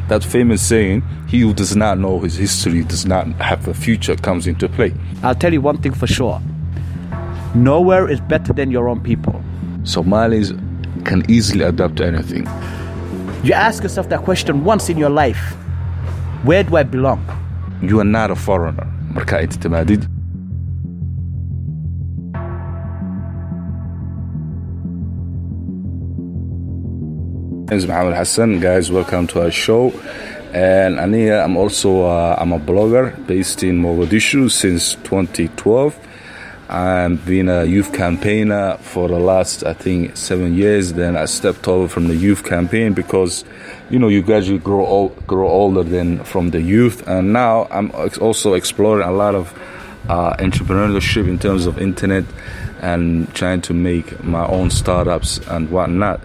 That famous saying, he who does not know his history does not have a future, comes into play. I'll tell you one thing for sure. Nowhere is better than your own people. Somalis can easily adapt to anything. You ask yourself that question once in your life. Where do I belong? You are not a foreigner. Marka inta timaadid. My name is Mohammed Hassan. Guys, welcome to our show. And Ania, I'm also I'm a blogger based in Mogadishu since 2012. I've been a youth campaigner for the last, I think, 7 years. Then I stepped over from the youth campaign because, you know, you gradually grow older than from the youth. And now I'm also exploring a lot of entrepreneurship in terms of internet and trying to make my own startups and whatnot.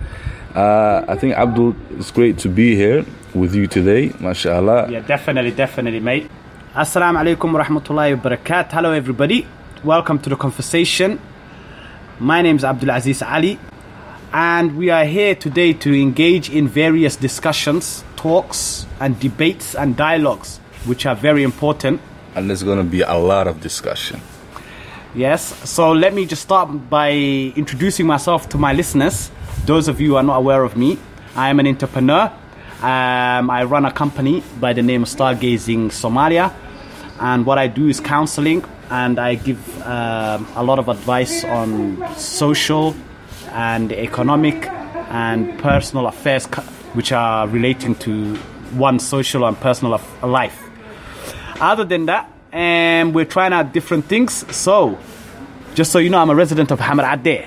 I think, Abdul, it's great to be here with you today, mashallah. Yeah, definitely, mate. Assalamu alaikum wa rahmatullahi wa barakatuh. Hello, everybody. Welcome to the conversation. My name is Abdul Aziz Ali, and we are here today to engage in various discussions, talks, and debates and dialogues, which are very important. And there's going to be a lot of discussion. Yes, so let me just start by introducing myself to my listeners. Those of you who are not aware of me, I am an entrepreneur. I run a company by the name of Stargazing Somalia, and what I do is counseling, and I give a lot of advice on social and economic and personal affairs which are relating to one's social and personal life. Other than that, we're trying out different things. So, just so you know, I'm a resident of Hamar Adde.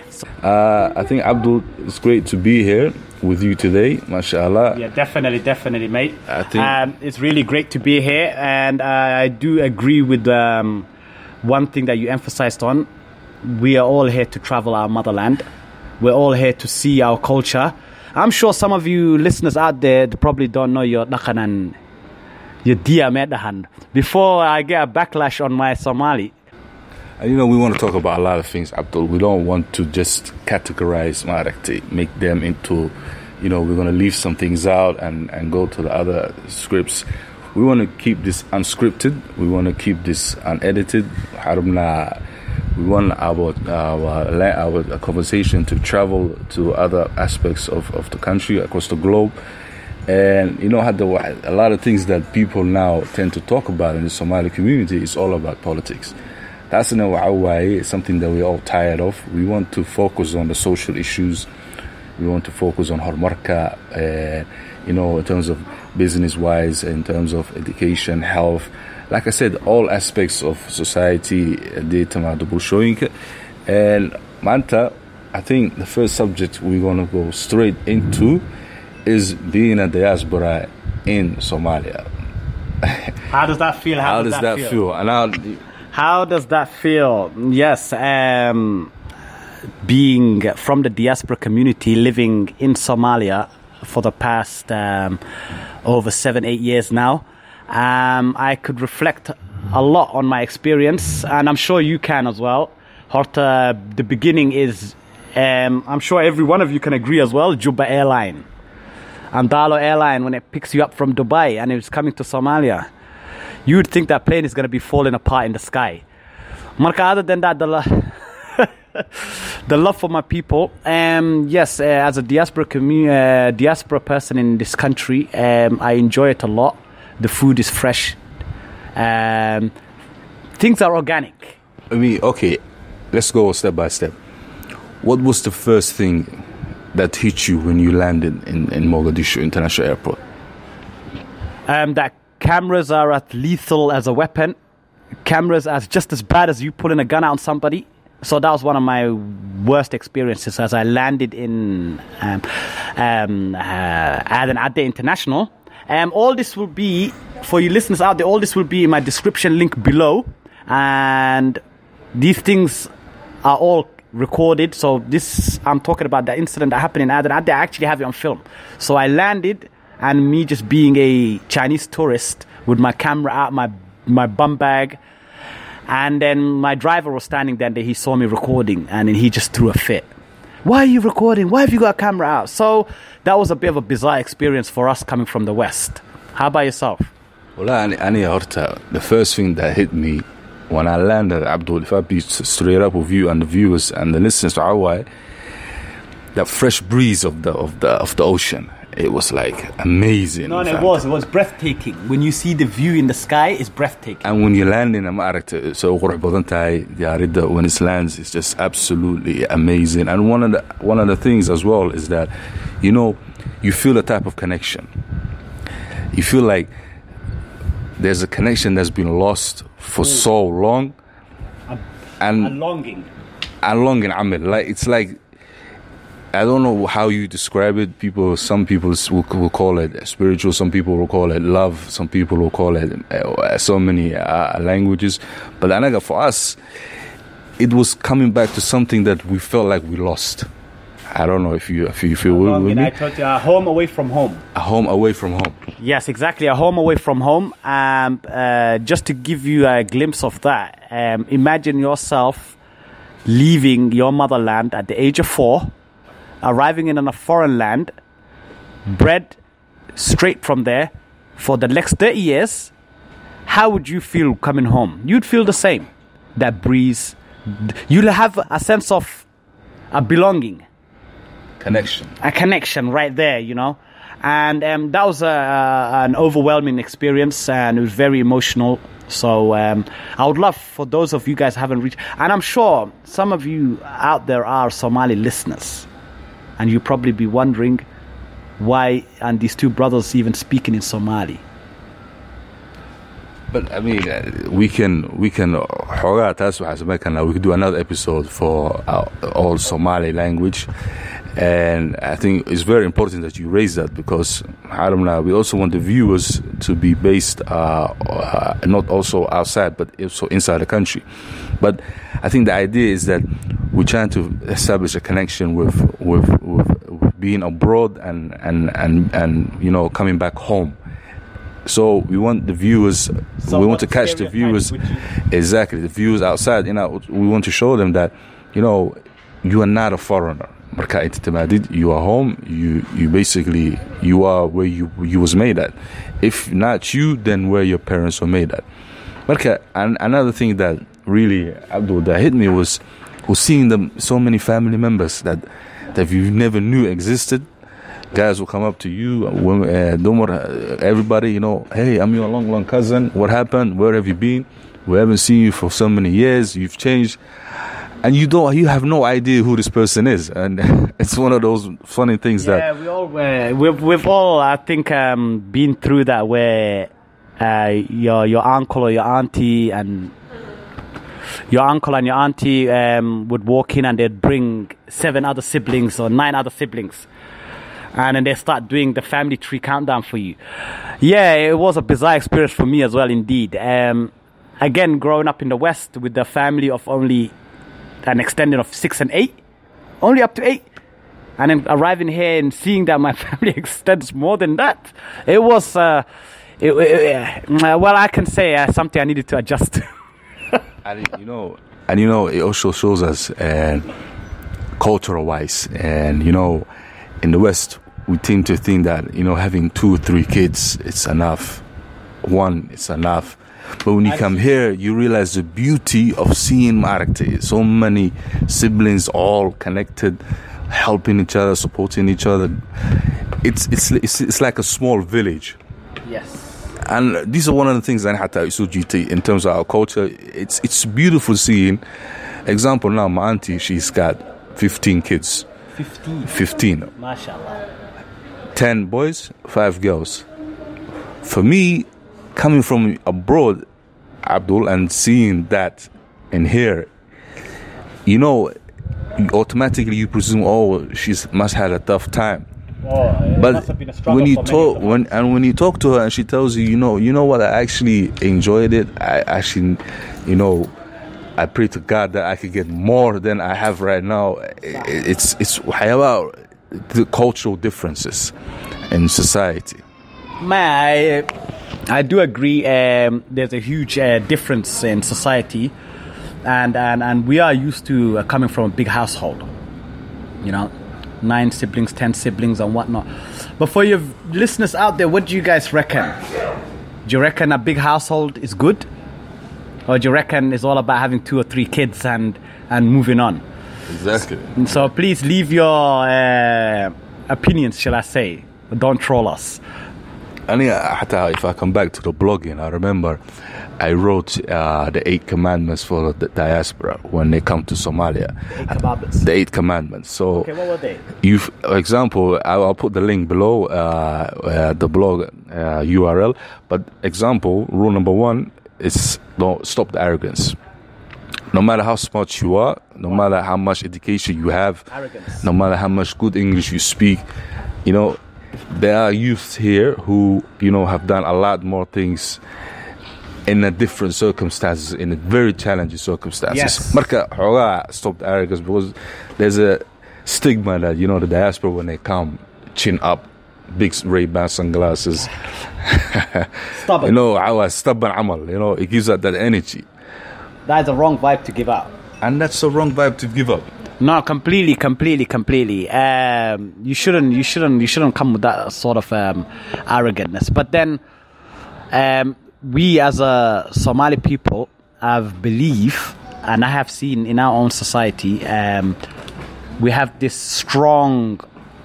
I think, Abdul, it's great to be here with you today, mashallah. Yeah, definitely, mate. I think it's really great to be here, and I do agree with one thing that you emphasized on. We are all here to travel our motherland. We're all here to see our culture. I'm sure some of you listeners out there probably don't know your Dakhan and your Diamedahan. Before I get a backlash on my Somali. And you know, we want to talk about a lot of things, Abdul. We don't want to just categorize Marakti, make them into, you know, we're going to leave some things out and go to the other scripts. We want to keep this unscripted. We want to keep this unedited. We want our conversation to travel to other aspects of the country, across the globe. And, you know, a lot of things that people now tend to talk about in the Somali community is all about politics. That's in a way something that we're all tired of. We want to focus on the social issues. We want to focus on Horumarka, you know, in terms of business-wise, in terms of education, health. Like I said, all aspects of society, and Manta, I think the first subject we're going to go straight into is being a diaspora in Somalia. How does that feel? How does that feel? How does that feel? Yes, being from the diaspora community, living in Somalia for the past over 7-8 years now, I could reflect a lot on my experience, and I'm sure you can as well. Horta, the beginning is, I'm sure every one of you can agree as well, Juba Airline. Andalo Airline, when it picks you up from Dubai and it's coming to Somalia, you would think that plane is going to be falling apart in the sky. Marka, other than that, the love for my people. Yes, as a diaspora person in this country, I enjoy it a lot. The food is fresh. Things are organic. I mean, okay, let's go step by step. What was the first thing that hit you when you landed in Mogadishu International Airport? That cameras are as lethal as a weapon. Cameras are just as bad as you pulling a gun out on somebody. So that was one of my worst experiences as I landed in Aden Adde International. All this will be, for you listeners out there, all this will be in my description link below. And these things are all recorded. So this, I'm talking about the incident that happened in Aden Adde. I actually have it on film. So I landed, and me just being a Chinese tourist with my camera out, my bum bag, and then my driver was standing there and he saw me recording, and then he just threw a fit. Why are you recording? Why have you got a camera out? So that was a bit of a bizarre experience for us coming from the West. How about yourself? Well, the first thing that hit me when I landed, Abdul, if I be straight up with you and the viewers and the listeners to Hawaii, that fresh breeze of the ocean. It was like amazing. No, it was breathtaking. When you see the view in the sky, it's breathtaking. And when you land in America, so when it lands, it's just absolutely amazing. And one of the things as well is that, you feel a type of connection. You feel like there's a connection that's been lost for so long, and a longing. Like it's like, I don't know how you describe it. Some people will call it spiritual. Some people will call it love. Some people will call it so many languages. But for us, it was coming back to something that we felt like we lost. I don't know if you feel with me. I told you, a home away from home. A home away from home. Yes, exactly. A home away from home. Just to give you a glimpse of that, imagine yourself leaving your motherland at the age of 4, arriving in a foreign land, bred straight from there for the next 30 years. How would you feel coming home? You'd feel the same. That breeze. You'll have a sense of a belonging. A connection right there, And that was an overwhelming experience, and it was very emotional. So I would love for those of you guys who haven't reached, and I'm sure some of you out there are Somali listeners, and you probably be wondering why and these two brothers even speaking in Somali. But I mean, we can do another episode for all Somali language. And I think it's very important that you raise that, because we also want the viewers to be based not also outside but also inside the country. But I think the idea is that we're trying to establish a connection with being abroad and coming back home. So we want the viewers, we want to catch the viewers, exactly, the viewers outside. We want to show them that, you are not a foreigner. You are home. You basically, you are where you was made at. If not you, then where your parents were made at. And another thing that really, Abdul, that hit me was seeing so many family members that you never knew existed. Guys will come up to you, everybody, hey, I'm your long cousin. What happened? Where have you been? We haven't seen you for so many years. You've changed. And you have no idea who this person is, and it's one of those funny things that we've all, I think, been through that, where your uncle or your auntie and your auntie would walk in and they'd bring 7 other siblings or 9 other siblings, and then they start doing the family tree countdown for you. Yeah, it was a bizarre experience for me as well, indeed. Again, growing up in the West with the family of only an extended of 6 and 8, only up to 8, and then arriving here and seeing that my family extends more than that, it was well, I can say something I needed to adjust to. And it also shows us cultural wise, and in the West we tend to think that having 2 or 3 kids, it's enough, 1 it's enough. But when you come here, you realize the beauty of seeing Marakti. So many siblings all connected, helping each other, supporting each other. It's like a small village. Yes. And these are one of the things that in terms of our culture. It's beautiful seeing. Example now, my auntie, she's got 15 kids. 15. MashaAllah. 10 boys, 5 girls. For me, coming from abroad, Abdul, and seeing that in here, automatically you presume, she must have had a tough time. But must have been a struggle when you for many talk, when you talk to her and she tells you, you know what, I actually enjoyed it. I actually, I pray to God that I could get more than I have right now. It's about the cultural differences in society. Man, I do agree. There's a huge difference in society, and we are used to coming from a big household. 9 siblings, 10 siblings, and whatnot. But for your listeners out there, what do you guys reckon? Do you reckon a big household is good? Or do you reckon it's all about having 2 or 3 kids and moving on? Exactly. So please leave your opinions, shall I say. Don't troll us. And if I come back to the blogging, I remember I wrote the 8 commandments for the diaspora when they come to Somalia. 8 commandments. The 8 commandments. So, okay, what were they? For example, I'll put the link below the blog URL. But example, rule number 1 is don't stop the arrogance. No matter how smart you are, no matter how much education you have, Arrogance. no matter how much good English you speak, there are youths here who, have done a lot more things in a different circumstances, in a very challenging circumstances. Yes. Marka xogaa stop the arrogance, because there's a stigma that, the diaspora, when they come, chin up, big Ray-Ban sunglasses. Stubborn. Stubborn amal, it gives out that energy. That is a wrong vibe to give out. And that's the wrong vibe to give up. No, completely. You shouldn't come with that sort of arrogantness. But then, we as a Somali people have belief, and I have seen in our own society, we have this strong,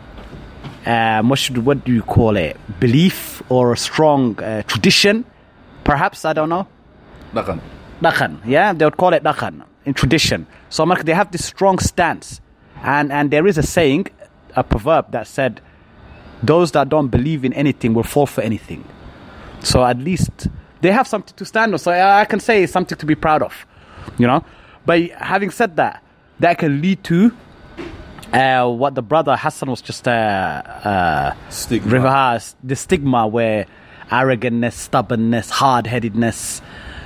what do you call it? Belief or a strong tradition, perhaps, I don't know. Dakhan, yeah, they would call it Dakhan in tradition. So they have this strong stance, and there is a saying, a proverb that said, those that don't believe in anything will fall for anything. So at least they have something to stand on. So I can say it's something to be proud of, But having said that, that can lead to what the brother Hassan was just Stigma. the stigma, where arrogantness, stubbornness, hard-headedness,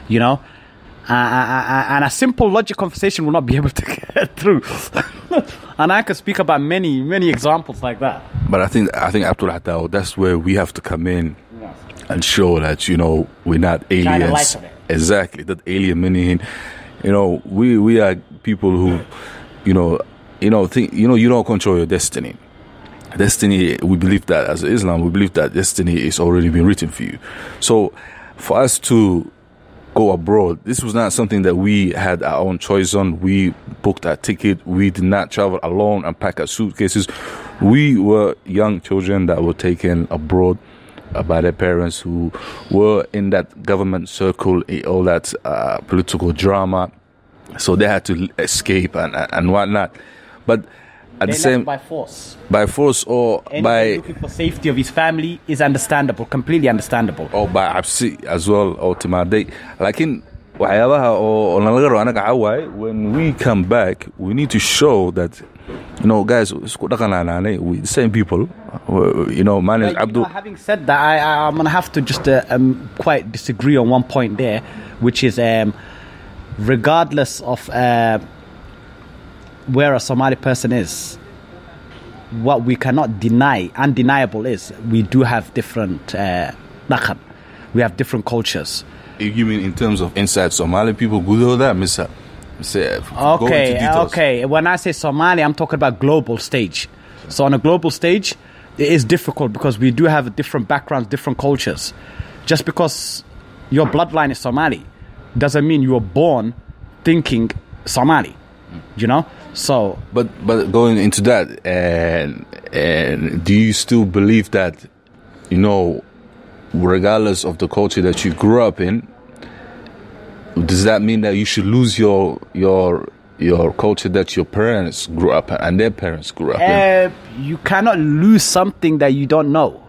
and a simple logic conversation will not be able to get through. And I can speak about many examples like that. But I think Abdul Hattao, that's where we have to come in and show that, we're not aliens. Shine a light on it. Exactly, that alien meaning, we are people who, think, you don't control your destiny. Destiny, we believe that as Islam, we believe that destiny is already been written for you. So for us to go abroad, this was not something that we had our own choice on. We booked our ticket. We did not travel alone and pack our suitcases. We were young children that were taken abroad by their parents, who were in that government circle, all that political drama. So they had to escape and whatnot. But at They the same, left by force or Anyone by looking for safety of his family is understandable, completely understandable. or by absi as well, ultimately. Lakin waxyaabaha oo nalaga rabo anaga caway, when we come back, we need to show that, guys, isku dhaqanaanay, we the same people. My name is Abdul. Having said that, I'm gonna have to just quite disagree on one point there, which is regardless of where a Somali person is, what we cannot deny, undeniable, is we do have different Dakhan. We have different cultures. You mean in terms of inside Somali people? Good or that, Mr. Okay. When I say Somali, I'm talking about global stage. So on a global stage, it is difficult because we do have different backgrounds, different cultures. Just because your bloodline is Somali doesn't mean you were born thinking Somali. So, but going into that, and do you still believe that, regardless of the culture that you grew up in, does that mean that you should lose your culture that your parents grew up in and their parents grew up in? You cannot lose something that you don't know.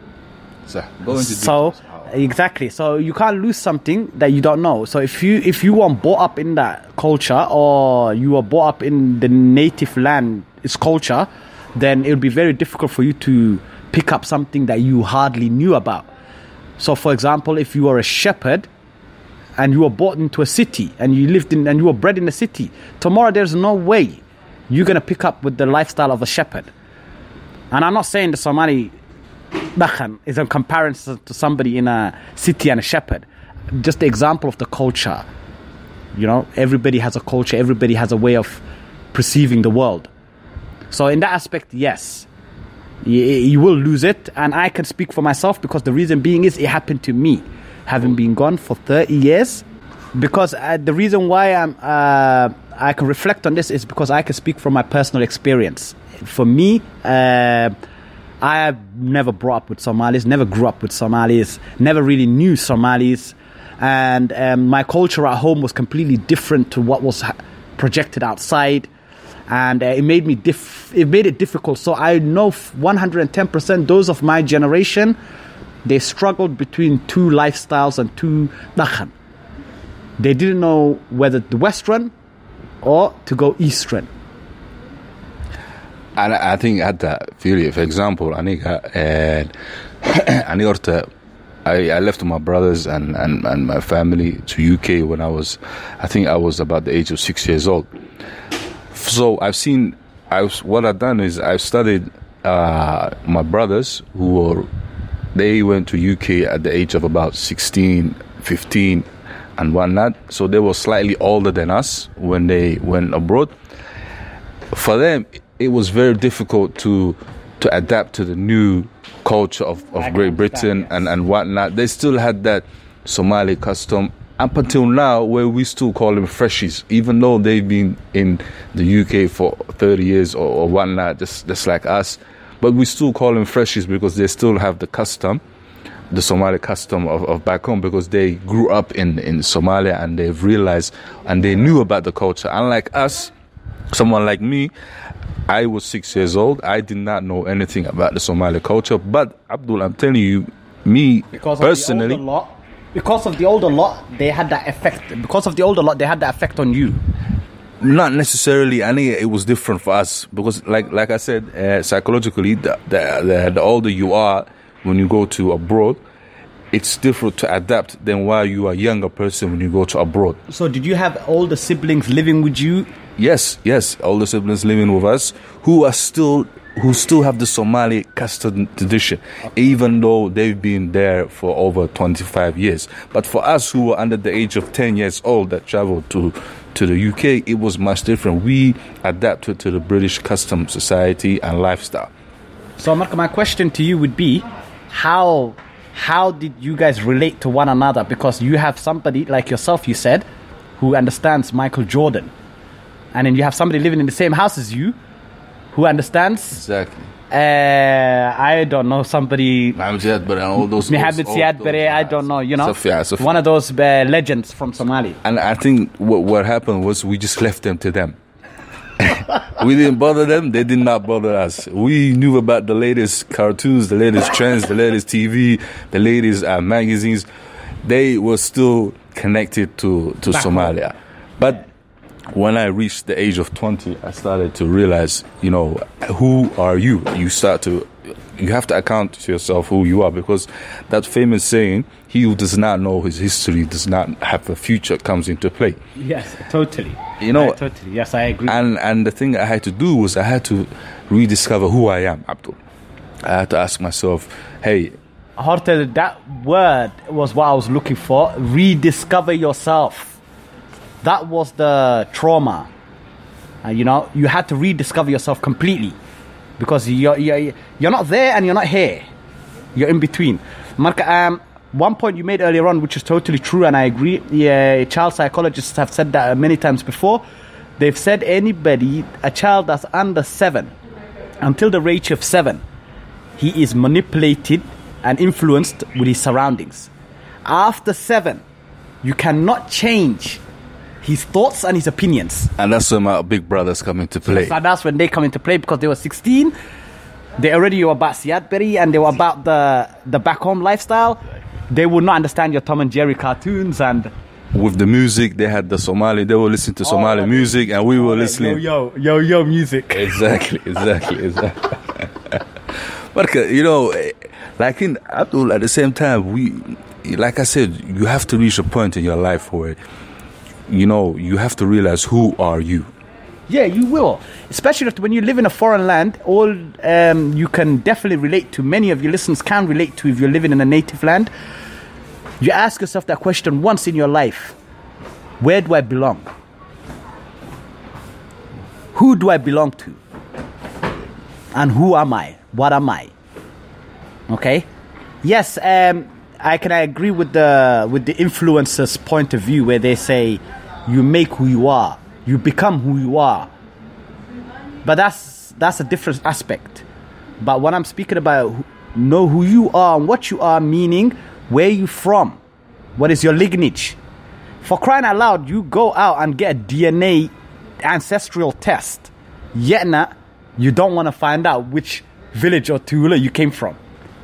Exactly. So you can't lose something that you don't know. So if you weren't brought up in that culture, or you were brought up in the native land, its culture, then it would be very difficult for you to pick up something that you hardly knew about. So, for example, if you were a shepherd and you were born into a city and you lived in and you were bred in a city, tomorrow there's no way you're gonna pick up with the lifestyle of a shepherd. And I'm not saying the Somali Dakhan is a comparison to somebody in a city and a shepherd. Just the example of the culture. Everybody has a culture. Everybody has a way of perceiving the world. So in that aspect, yes. You will lose it. And I can speak for myself because the reason being is it happened to me, having been gone for 30 years. Because the reason why I can reflect on this is because I can speak from my personal experience. For me, I have never brought up with Somalis, never grew up with Somalis, never really knew Somalis. And my culture at home was completely different to what was projected outside. And it made it difficult. So I know 110% those of my generation, they struggled between two lifestyles and two dakhan. They didn't know whether the Western or to go Eastern. And I think at that period, for example, I left my brothers and my family to UK when I was about the age of 6 years old. So what I've done is I've studied my brothers they went to UK at the age of about 16, 15 and whatnot. So they were slightly older than us when they went abroad. For them, it was very difficult to adapt to the new culture of Great Britain, yes, and whatnot. They still had that Somali custom up until now, where we still call them freshies, even though they've been in the UK for 30 years or whatnot, just like us. But we still call them freshies because they still have the custom, the Somali custom of back home, because they grew up in Somalia and they've realized and they knew about the culture. Unlike us, someone like me, I was 6 years old. I did not know anything about the Somali culture. But Abdul, I'm telling you, me personally, because of the older lot, they had that effect. Because of the older lot, they had that effect on you. Not necessarily. I think it was different for us because, like I said, psychologically, the older you are when you go to abroad, it's different to adapt than while you are a younger person when you go to abroad. So did you have older siblings living with you? Yes, older siblings living with us who still have the Somali custom tradition, even though they've been there for over 25 years. But for us who were under the age of 10 years old that traveled to the UK, it was much different. We adapted to the British custom society and lifestyle. So, Mark, my question to you would be, how did you guys relate to one another? Because you have somebody like yourself, you said, who understands Michael Jordan. And then you have somebody living in the same house as you who understands. Exactly. I don't know, somebody. Mohamed Ziad Barre and all those. Mohamed Ziad Barre, I don't know, you know. Sophia. One of those legends from Somalia. And I think what happened was we just left them to them. We didn't bother them, they did not bother us. We knew about the latest cartoons, the latest trends, the latest TV, the latest magazines. They were still connected to Somalia. But when I reached the age of 20, I started to realize, who are you? You have to account to yourself who you are, because that famous saying, he who does not know his history does not have a future, comes into play. Yes, totally. Totally. Yes, I agree. And the thing I had to do was I had to rediscover who I am, Abdul. I had to ask myself, hey, Hortel, that word was what I was looking for. Rediscover yourself. That was the trauma. You had to rediscover yourself completely, because you're not there and you're not here. You're in between. Marka, one point you made earlier on, which is totally true, and I agree. Yeah, child psychologists have said that many times before. They've said a child that's under 7, until the age of 7, he is manipulated and influenced with his surroundings. After 7, you cannot change his thoughts and his opinions. And that's when my big brothers come into play. So that's when they come into play, because they were 16. They already were about Ziad Barre, and they were about the back home lifestyle. They would not understand your Tom and Jerry cartoons. And with the music, they had the Somali. They were listening to Somali music, and we were listening. Yo music. Exactly. But like in Abdul, at the same time, like I said, you have to reach a point in your life where you have to realize who are you. Yeah, you will. Especially when you live in a foreign land, you can definitely relate to, many of your listeners can relate to if you're living in a native land. You ask yourself that question once in your life. Where do I belong? Who do I belong to? and who am I? What am I? Okay. Yes, I can agree with the influencers' point of view where they say you make who you are, you become who you are. But that's a different aspect. But when I'm speaking about know who you are and what you are, meaning where you from, what is your lineage. For crying out loud, you go out and get a DNA ancestral test. Yet you don't want to find out which village or Tula you came from.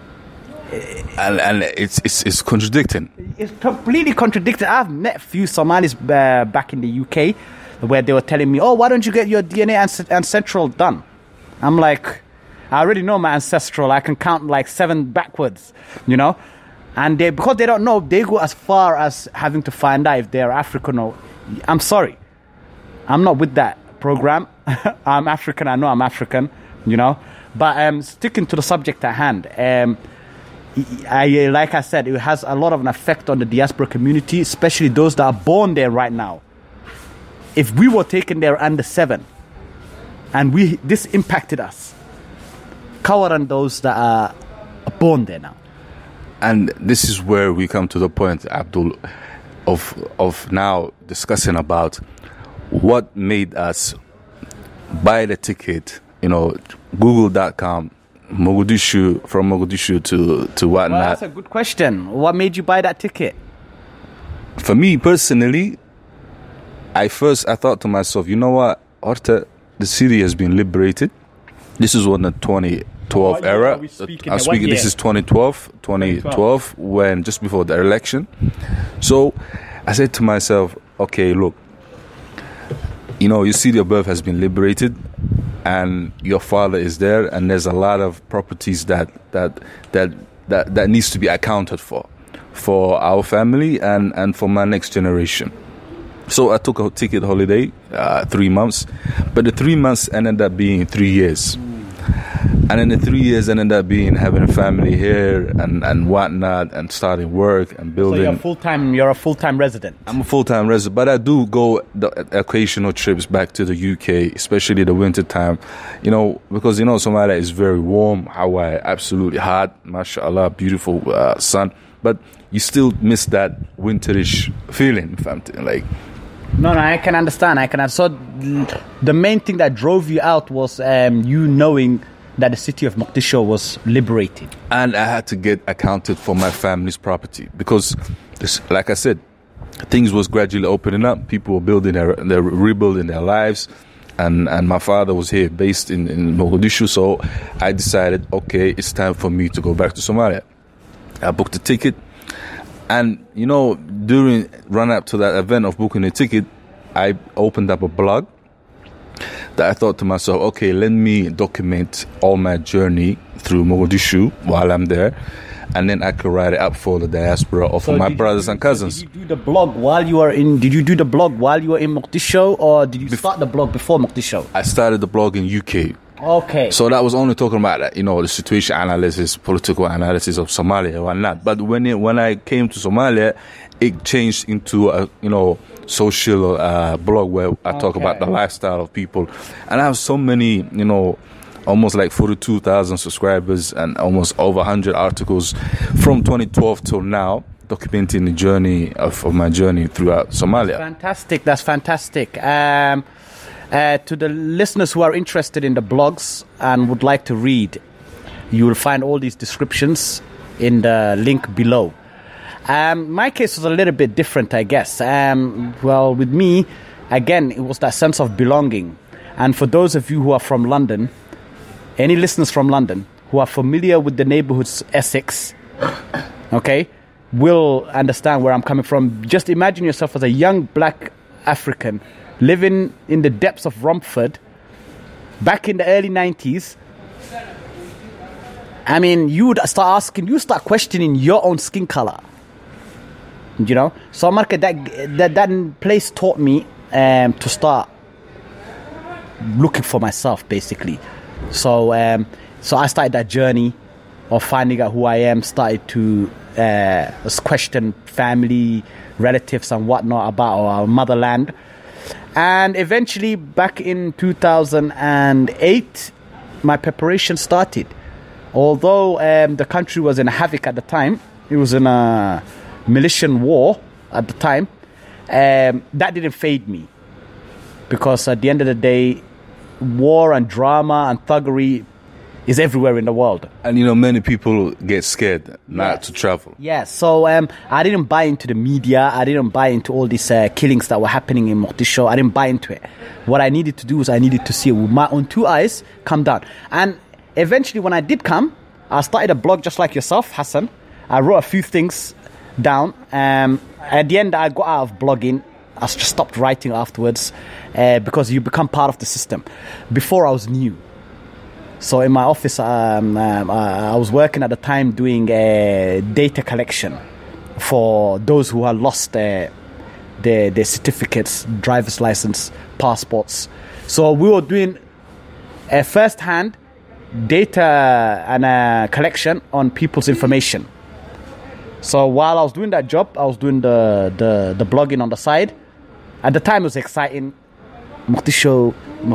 And it's contradicting. It's completely contradicting. I've met a few Somalis back in the UK where they were telling me, oh, why don't you get your DNA ancestral done? I'm like, I already know my ancestral. I can count like 7 backwards, you know? And because they don't know, they go as far as having to find out if they're African or... I'm sorry. I'm not with that program. I'm African. I know I'm African, you know? But sticking to the subject at hand, like I said, it has a lot of an effect on the diaspora community, especially those that are born there right now. If we were taken there under 7 and this impacted us, Kawaran those that are born there now. And this is where we come to the point, Abdul, of now discussing about what made us buy the ticket, Google.com, Mogadishu, from Mogadishu to whatnot. Well, that's a good question. What made you buy that ticket? For me personally, I thought to myself, you know what, Horta, the city has been liberated. This is when the 2012 era. This is 2012, when just before the election. So I said to myself, okay, look, your city of birth has been liberated, and your father is there, and there's a lot of properties that needs to be accounted for our family and for my next generation. So I took a ticket holiday, 3 months, but the 3 months ended up being 3 years. And then the 3 years ended up being having a family here and whatnot, and starting work and building. So you're a full-time resident? I'm a full-time resident, but I do go the occasional trips back to the UK, especially the winter time, because Somalia is very warm, Hawaii absolutely hot, mashallah, beautiful sun, but you still miss that winterish feeling, like. No, I can understand. So the main thing that drove you out was you knowing that the city of Mogadishu was liberated. And I had to get accounted for my family's property because, like I said, things was gradually opening up. People were they're rebuilding their lives. And my father was here based in Mogadishu. So I decided, okay, it's time for me to go back to Somalia. I booked a ticket. And, during run-up to that event of booking a ticket, I opened up a blog that I thought to myself, okay, let me document all my journey through Mogadishu while I'm there. And then I could write it up for the diaspora or for my brothers and cousins. Did you do the blog while you were in Mogadishu, or did you start the blog before Mogadishu? I started the blog in UK. Okay. So that was only talking about, the situation analysis, political analysis of Somalia and whatnot. But when I came to Somalia, it changed into a, social blog where I talk about the lifestyle of people. And I have so many, almost like 42,000 subscribers and almost over 100 articles from 2012 till now, documenting the journey of my journey throughout Somalia. Fantastic. That's fantastic. To the listeners who are interested in the blogs and would like to read, you will find all these descriptions in the link below. My case was a little bit different, I guess. Well, with me, again, it was that sense of belonging. And for those of you who are from London, any listeners from London who are familiar with the neighborhoods Essex, okay, will understand where I'm coming from. Just imagine yourself as a young black African living in the depths of Romford back in the early 90s. I mean, you start questioning your own skin color. So Marka, that place taught me to start looking for myself, basically. So I started that journey of finding out who I am, started to question family, relatives and whatnot about our motherland. And eventually, back in 2008, my preparation started. Although the country was in havoc at the time, it was in a militant war at the time, that didn't fade me. Because at the end of the day, war and drama and thuggery is everywhere in the world. And many people get scared not to travel. Yeah, so I didn't buy into the media. I didn't buy into all these killings that were happening in Mogadishu. I didn't buy into it. What I needed to do was I needed to see it with my own two eyes come down. And eventually when I did come, I started a blog just like yourself, Hassan. I wrote a few things down. At the end, I got out of blogging. I just stopped writing afterwards because you become part of the system. Before, I was new. So in my office, I was working at the time doing data collection for those who had lost their certificates, driver's license, passports. So we were doing first-hand data and collection on people's information. So while I was doing that job, I was doing the blogging on the side. At the time, it was exciting. Mogadishu.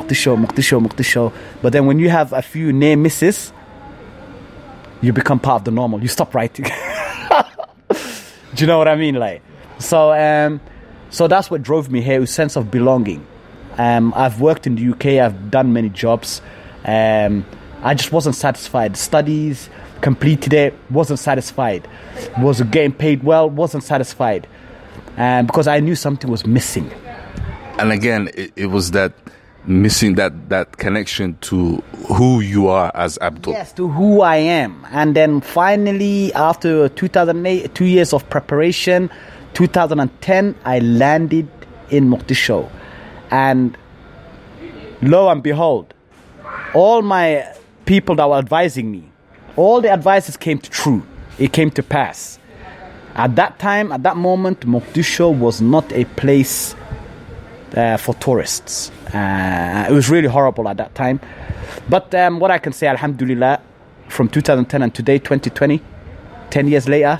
But then when you have a few near misses, you become part of the normal. You stop writing. Do you know what I mean? So that's what drove me here, a sense of belonging. I've worked in the UK. I've done many jobs. I just wasn't satisfied. Studies, completed it, wasn't satisfied. Was getting paid well, wasn't satisfied. Because I knew something was missing. And again, it was that missing that connection to who you are as Abdul. Yes, to who I am. And then finally, after 2008, 2 years of preparation, 2010, I landed in Mogadishu. And lo and behold, all my people that were advising me, all the advices came to true. It came to pass. At that time, at that moment, Mogadishu was not a place for tourists. It was really horrible at that time. But what I can say, alhamdulillah, from 2010 and today, 2020, 10 years later,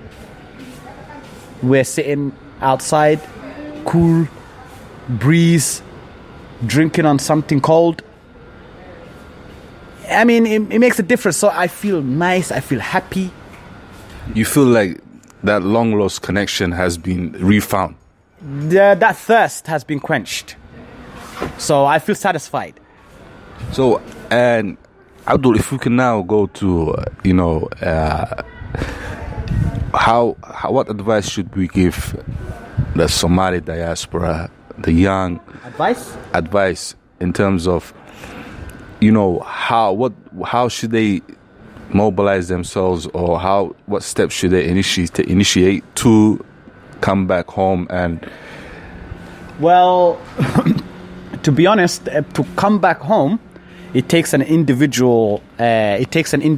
we're sitting outside, cool, breeze, drinking on something cold. I mean, it makes a difference. So I feel nice, I feel happy. You feel like that long-lost connection has been refound? That thirst has been quenched. So I feel satisfied. So, and Abdul, if we can now go to, what advice should we give the Somali diaspora, the young? Advice in terms of, how should they mobilize themselves, or what steps should they initiate to come back home? And well, to be honest, to come back home, it takes an individual. What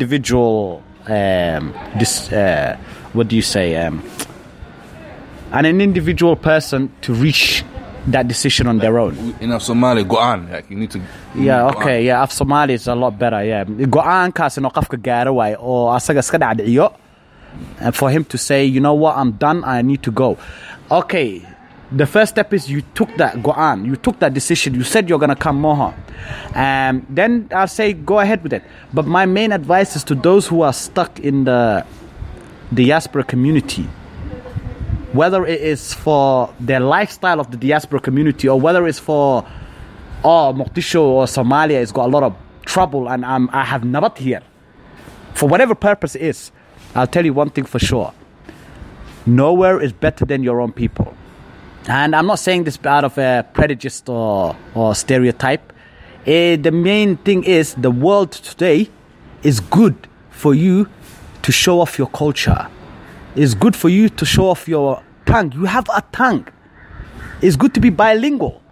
do you say? An individual person to reach that decision on their own. In Somali, go on. Like you need to. Yeah. Okay. Yeah. Af Somali is a lot better. Yeah. Go on. Kaas ino qafka gaaro way oo asaga iska dhacdhiyo. And for him to say, you know what, I'm done. I need to go. Okay. The first step is you took that go on. You took that decision. You said you're gonna come more. Then I'll say go ahead with it. But my main advice is to those who are stuck in the diaspora community. Whether it is for their lifestyle of the diaspora community, or whether it's for, Mogadishu or Somalia has got a lot of trouble and I have nabat here. For whatever purpose it is, I'll tell you one thing for sure. Nowhere is better than your own people. And I'm not saying this out of a prejudice or stereotype. The main thing is the world today is good for you to show off your culture. It's good for you to show off your tongue. You have a tongue. It's good to be bilingual.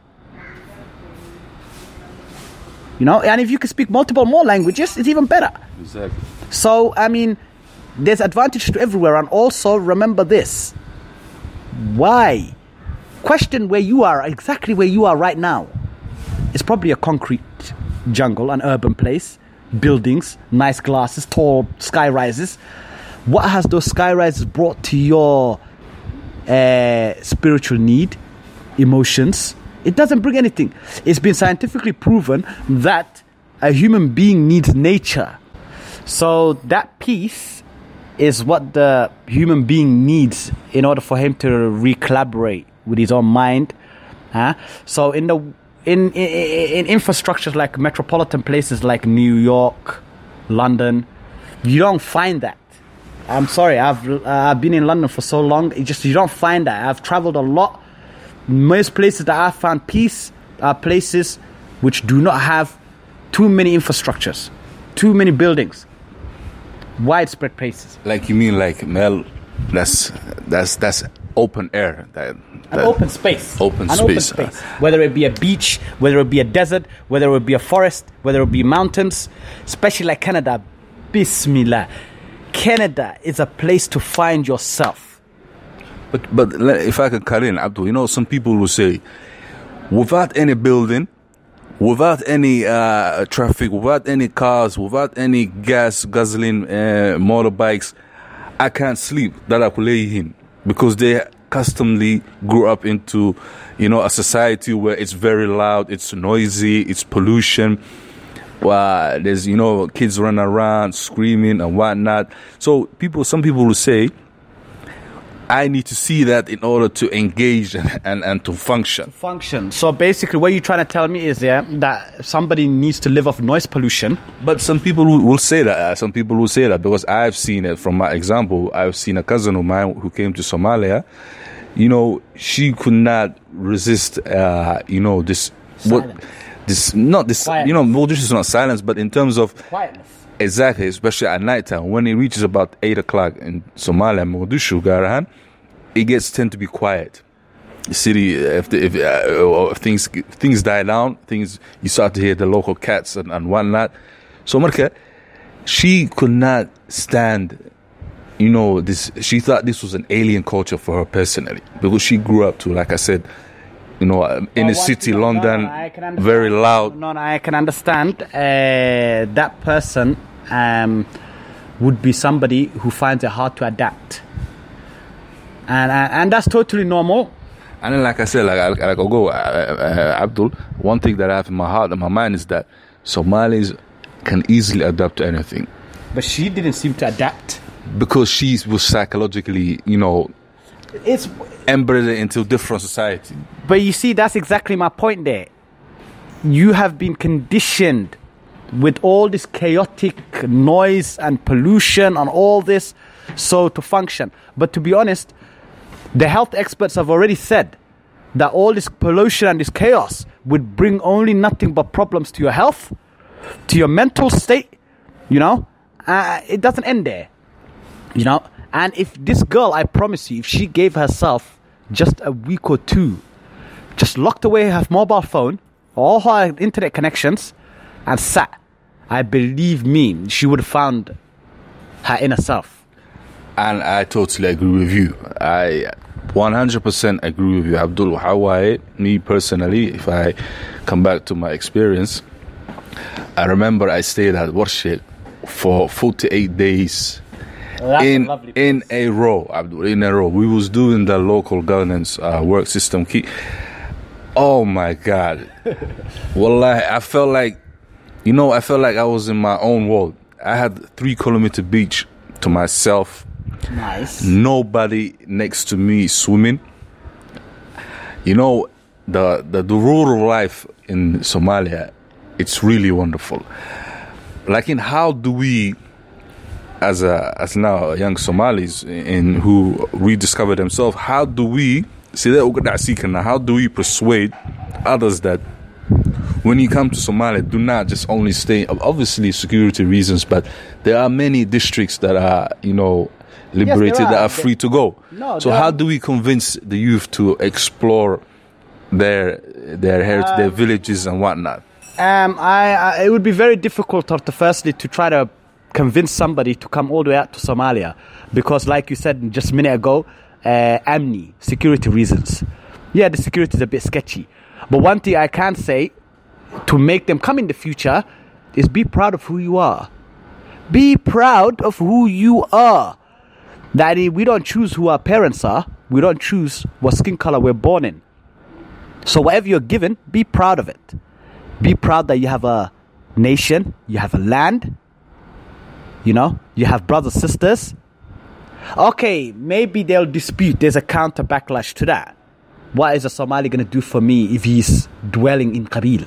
And if you can speak more languages, it's even better. Exactly. So, I mean, there's advantage to everywhere. And also, remember this. Why? Question where you are, exactly where you are right now. It's probably a concrete jungle, an urban place, buildings, nice glasses, tall sky rises. What has those sky rises brought to your spiritual need, emotions? It doesn't bring anything. It's been scientifically proven that a human being needs nature. So that peace is what the human being needs in order for him to recollaborate with his own mind. So in infrastructures like metropolitan places like New York, London, you don't find that. I'm sorry, I've been in London for so long. You don't find that. I've traveled a lot. Most places that I've found peace are places which do not have too many infrastructures, too many buildings, widespread places. Like you mean like Mel? That's open air. An open space. Open space. Whether it be a beach, whether it be a desert, whether it be a forest, whether it be mountains, especially like Canada. Bismillah. Canada is a place to find yourself. But if I could cut in, Abdul, you know, some people will say, without any building, without any traffic, without any cars, without any gasoline, motorbikes, I can't sleep. That I could lay in, because they customly grew up into, you know, a society where it's very loud, it's noisy, it's pollution. There's, you know, kids running around screaming and whatnot. So some people will say, I need to see that in order to engage and to function. So basically what you're trying to tell me is that somebody needs to live off noise pollution. But some people will say that. Some people will say that because I've seen it from my example. I've seen a cousin of mine who came to Somalia. You know, she could not resist, you know, this... Silence. This you know, well, this is not silence, but in terms of quietness. Exactly, especially at night time. When it reaches about 8 o'clock in Somalia, Mogadishu, Garahan, it tend to be quiet. The city, if things die down, you start to hear the local cats and whatnot. So Marka, she could not stand, you know, this. She thought this was an alien culture for her personally, because she grew up to, like I said, you know, in a city, London, very loud. No, I can understand. That person would be somebody who finds it hard to adapt, and that's totally normal. And then, like I said, Abdul, one thing that I have in my heart and my mind is that Somalis can easily adapt to anything. But she didn't seem to adapt, because she was psychologically, you know, it's embedded into different society. But you see, that's exactly my point there. You have been conditioned with all this chaotic noise and pollution and all this, so to function. But to be honest, the health experts have already said that all this pollution and this chaos would bring only nothing but problems to your health, to your mental state, you know. It doesn't end there, you know. And if this girl, I promise you, if she gave herself just a week or two, just locked away her mobile phone, all her internet connections, and sat, I believe me, she would have found her inner self. And I totally agree with you. I 100% agree with you, Abdul. Me personally, if I come back to my experience, I remember I stayed at Warshik for 48 days. In a row, Abdul, in a row. We was doing the local governance work system key. Oh my God. Wallahi, I felt like I was in my own world. I had 3 kilometer beach to myself. Nice. Nobody next to me swimming. You know, the rural life in Somalia, it's really wonderful. Like, in how do we, as now young Somalis who rediscover themselves, how do we persuade others that when you come to Somalia, do not just only stay, obviously security reasons, but there are many districts that are, you know, liberated, that are free to go. So how do we convince the youth to explore their heritage, their villages and whatnot? It would be very difficult to try to convince somebody to come all the way out to Somalia, because like you said just a minute ago, AMNI, security reasons. Yeah, the security is a bit sketchy. But one thing I can say to make them come in the future is be proud of who you are. Be proud of who you are. That we don't choose who our parents are. We don't choose what skin color we're born in. So whatever you're given, be proud of it. Be proud that you have a nation, you have a land, you know, you have brothers, sisters. Okay, maybe they'll dispute. There's a counter backlash to that. What is a Somali going to do for me if he's dwelling in Qabil?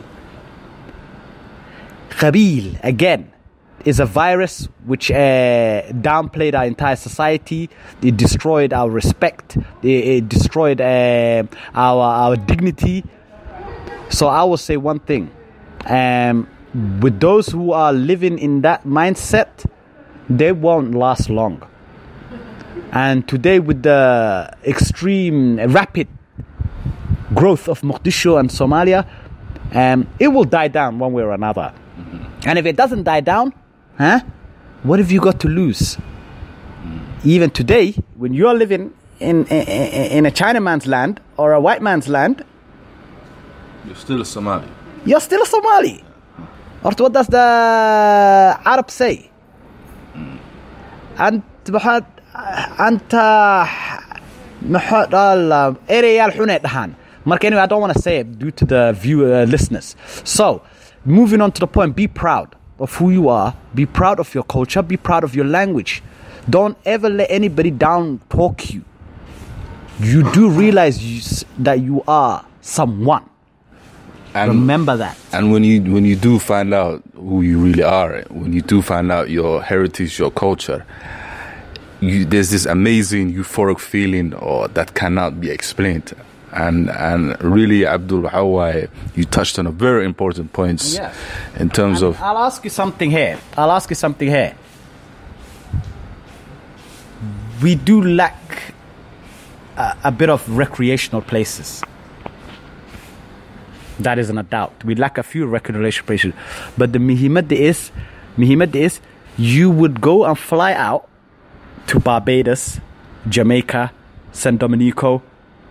Qabil, again, is a virus which downplayed our entire society. It destroyed our respect. It destroyed our dignity. So I will say one thing. With those who are living in that mindset, they won't last long. And today, with the extreme, rapid growth of Mogadishu and Somalia, it will die down one way or another. And if it doesn't die down, what have you got to lose? Even today, when you're living in a Chinaman's land or a white man's land, you're still a Somali. You're still a Somali. Or what does the Arab say? أنت ريال حنيت دهان. Mark, anyway, I don't want to say it due to the listeners. So, moving on to the point, be proud of who you are. Be proud of your culture. Be proud of your language. Don't ever let anybody down talk you. You do realize that you are someone. And remember that. And when you do find out who you really are, when you do find out your heritage, your culture, there's this amazing euphoric feeling that cannot be explained. And really, Abdul Bahawai, you touched on a very important points in terms of... I'll ask you something here. We do lack a bit of recreational places. That isn't a doubt. We lack a few recreational places. But the mihimad is you would go and fly out to Barbados, Jamaica, San Dominico.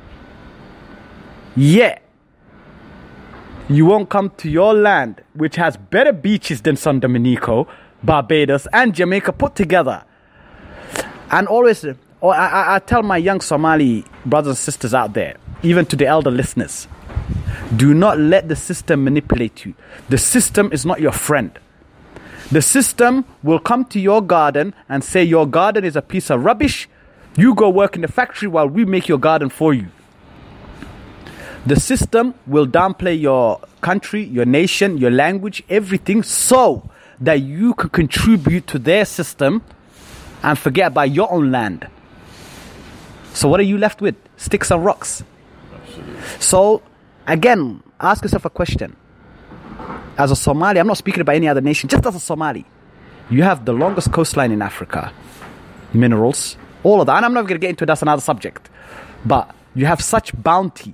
Yet, you won't come to your land, which has better beaches than San Dominico, Barbados, and Jamaica put together. And always, I tell my young Somali brothers and sisters out there, even to the elder listeners, do not let the system manipulate you. The system is not your friend. The system will come to your garden and say your garden is a piece of rubbish. You go work in the factory while we make your garden for you. The system will downplay your country, your nation, your language, everything, so that you can contribute to their system and forget about your own land. So what are you left with? Sticks and rocks. Absolutely. So, again, ask yourself a question. As a Somali, I'm not speaking about any other nation, just as a Somali, you have the longest coastline in Africa, minerals, all of that. And I'm not going to get into that's another subject. But you have such bounty.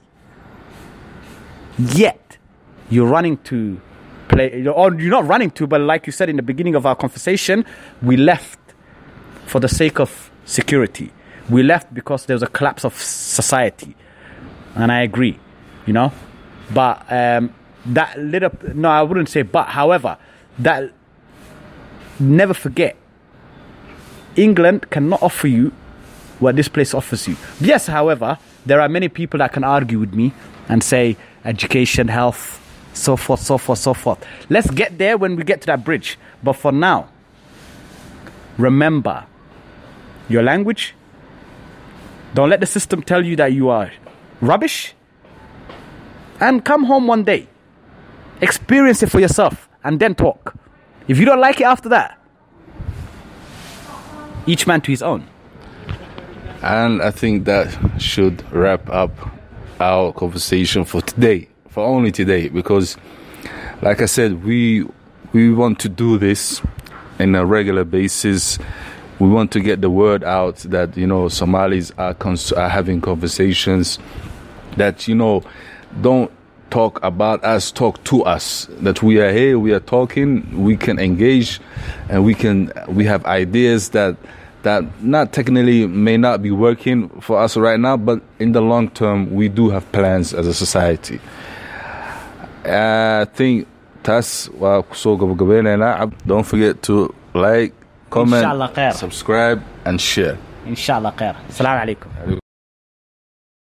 Yet, you're running to play, or you're not running to, but like you said in the beginning of our conversation, we left for the sake of security. We left because there was a collapse of society. And I agree, you know. But that little, no, I wouldn't say but, however, that, never forget, England cannot offer you what this place offers you. Yes, however, there are many people that can argue with me and say education, health, so forth, so forth, so forth. Let's get there when we get to that bridge. But for now, remember your language. Don't let the system tell you that you are rubbish. And come home one day. Experience it for yourself and then talk. If you don't like it after that, each man to his own. And I think that should wrap up our conversation for today, for only today, because like I said, we want to do this in a regular basis. We want to get the word out that, you know, Somalis are having conversations that, you know, don't talk about us, talk to us, that we are here, we are talking, we can engage, and we have ideas that not technically may not be working for us right now, but in the long term, we do have plans as a society. I think that's what don't forget to like, comment, subscribe, and share. Inshallah khair. Assalamu alaikum.